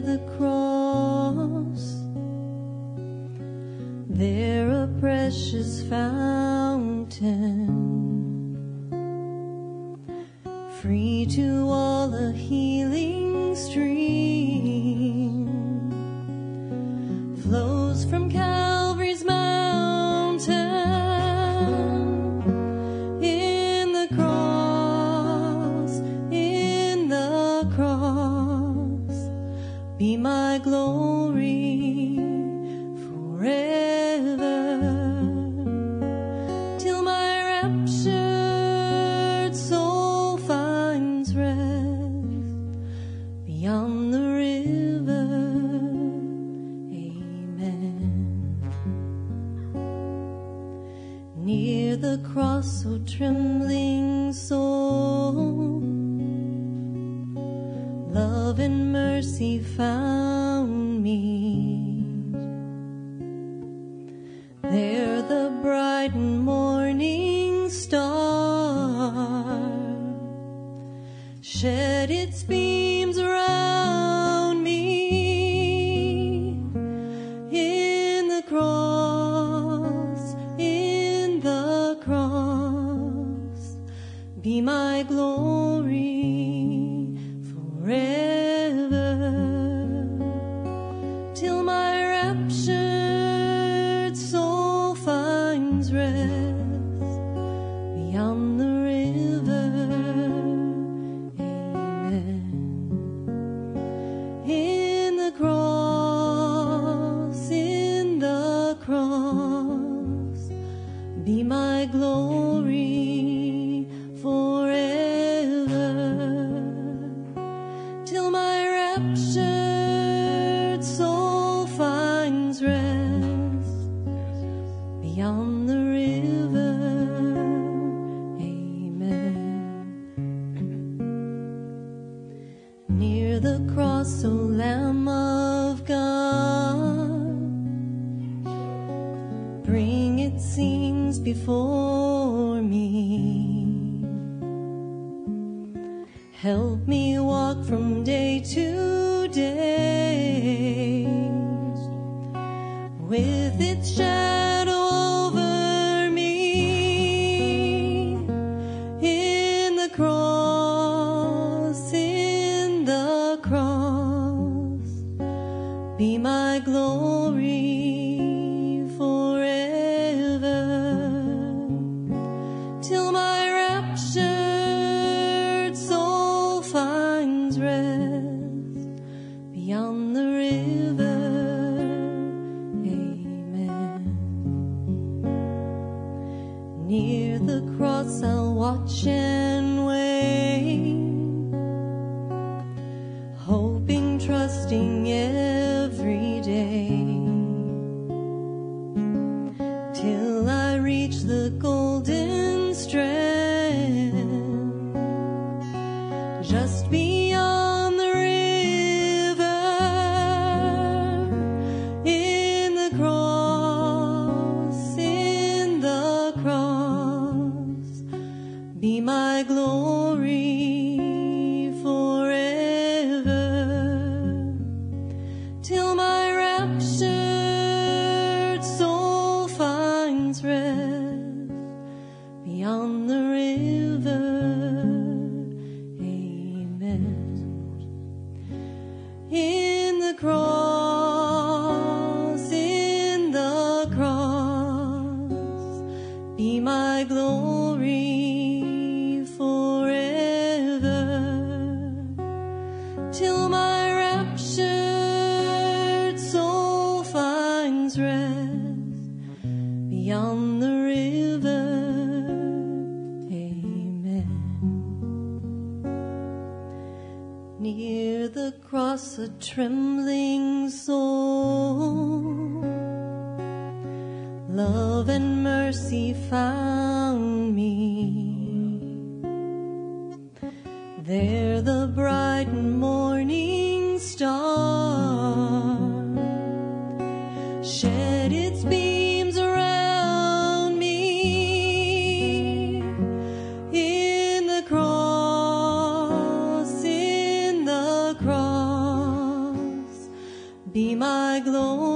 the cross, there a precious fountain, free to all a healing stream, flows from Calvary's mountain. In the cross, be my glory forever, till my raptured soul finds rest beyond the river. Amen. Near the cross, O trembling soul, love and mercy found me. There the bright morning star shed its beams around me. In the cross, be my glory forever, till my raptured soul finds rest beyond the river. Amen. In the cross, be my glory forever, till my raptured soul finds rest beyond the river. Amen. Near the cross, O Lamb of God, bring its scenes before me. Help me walk from day to day with its shadow over me. In the cross, be my glory forever, till my raptured soul finds rest beyond the river. Amen. Near the cross, I'll watch and wait, hoping, trusting every day, till I reach the golden strand, just beyond the river. In the cross, be my glory forever, till my raptured soul finds rest beyond the river. Amen. In the cross, be my glory forever, till my raptured soul finds rest beyond the river. Amen. Near the cross, a trembling soul, love and mercy found me. There the bright morning star shed its beams around me. In the cross, be my glory.